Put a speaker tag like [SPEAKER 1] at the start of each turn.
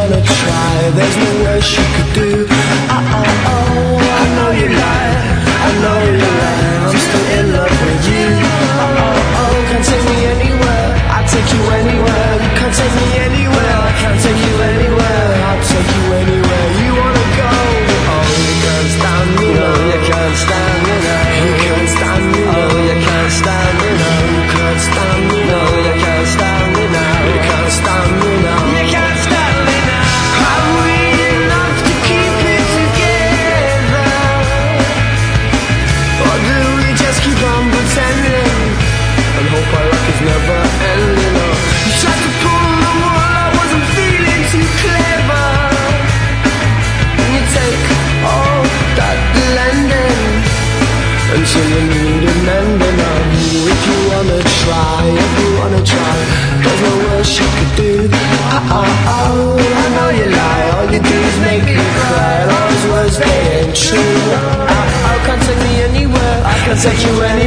[SPEAKER 1] wanna try, there's no worse you could do. I know you lie, I know you lie, I'm still in love with you. Can't take me anywhere, I'll take you anywhere. You can't take me anywhere, I can't take you anywhere. I'll take you anywhere you wanna go. Oh, you can't stand me, no, you can't stand me now. You can't stand me, no, you can't stand me now. You can't stand me, no, you can't stand me now. You can't stand me now. You can't stand me now. Are we enough to keep it together? Or do we just keep on pretending and hope our luck is never ending? Or you tried to pull the wool, I wasn't feeling too clever. And you take all that blending until you need an ending. If you wanna try, if you wanna try, there's no worse you could do. I know you lie, all you do is make me cry. All those words, they ain't true. Can't take me anywhere, I can take you anywhere.